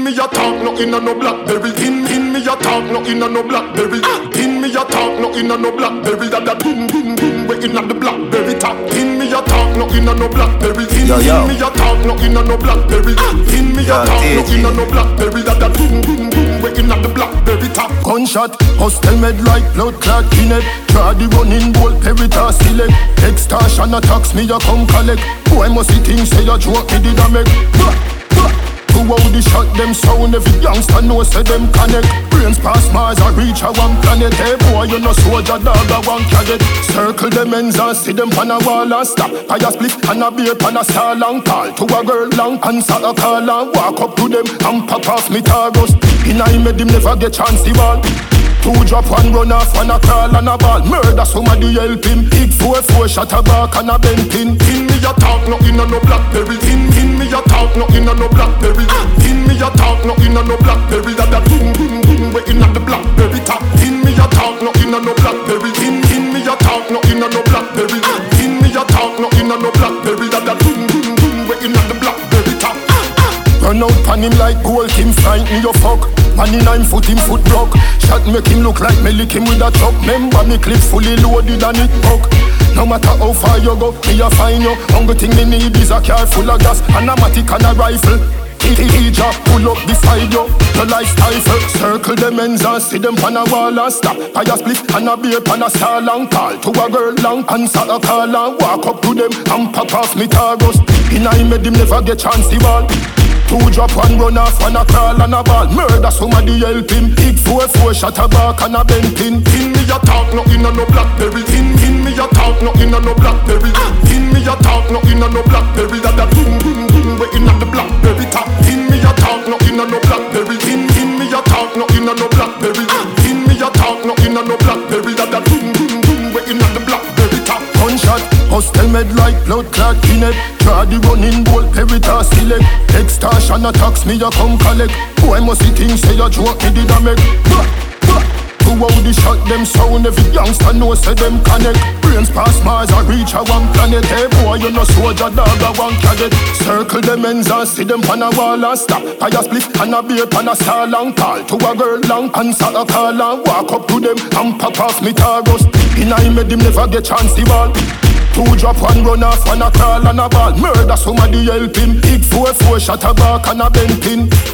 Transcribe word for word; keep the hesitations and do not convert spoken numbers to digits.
In me a talk, no in a no blackberry. In in me a talk, no in a no blackberry. In me a talk, no in a no blackberry. That that ding ding ding, we in a the blackberry top. In me a talk, no in a no blackberry. In Yo, yo. me a talk, no in a no blackberry. In me a Yo, talk, no T G. in a no blackberry. That that ding ding ding, we in a the blackberry top. Gunshot, hostel med like blood clot kinet. Try the running bolt, peritas select. Extortion attacks me a come collect. Boy must see things say a joke me did a make. Bah, bah. Who how the shot them sound? Every youngster know say them connect. Brains pass Mars and reach a one planet. Hey boy you no soldier dog a one cadet. Circle them ends and see them pan a wall and stop. I a split and a beer pan a star long call to a girl long answer a call and walk up to them and pop off me targos. In I made him never get chance the ball. Two drop, one run off, one a crawl and a ball. Murder somebody help him. Big four, four shot a back and a bent pin. In me a talk, no in a no blackberry. In in me a talk, no in a no blackberry. In me a talk, no in a no blackberry. That that ding ding ding, we in a the blackberry top. In me a talk, no in a no blackberry. In in me a talk, no in a no blackberry. In me a talk, no in a no blackberry. That that ding ding ding, we in a the blackberry top. Run out pan him like gold, him frighten you fuck. Man in nine foot, him foot broke. Shot make him look like me lick him with a truck. Remember me clip fully loaded and it broke. No matter how far you go, me a find you. Only thing me need is a car full of gas and a matic and a rifle. Teacher, pull up beside you, the lifestyle first. Circle them ends and see them pan a wall and stop. I a split and a beer pan a star long call to a girl long answer a call and walk up to them and pop off me targos. In I made him never get chance the ball. Two drop, one run off, one a crawl and a ball. Murder somebody help him. Big four, four shot a back and a bent pin. In me a talk, no in a no blackberry. In in me a talk, no in a no blackberry. In me a talk, no in a no blackberry. That that ding ding ding, we in a the blackberry top. In me a talk, no in a no blackberry. In in me a talk, no in a no blackberry. In me a talk, no in a no blackberry. That that ding ding ding, we in a the blackberry top. Gunshot, hostel med like blood clot kinet. Try the running bolt, peritas select. Extortion attacks me a come collect. Boy must see things say a joke me did a make. Bah, bah. Who how the shot them sound? Every youngster know say them connect. Brains pass Mars and reach a one planet. Hey boy you no soldier dog a one cadet. Circle them ends and see them pan a wall and stop. I a split and a beer pan a star long call to a girl long answer a call and walk up to them and pop off me targos. In I made him never get chance the ball. Two drop, one run off, one a crawl and a ball. Murder somebody help him. Big four, four shot a back and a bent pin.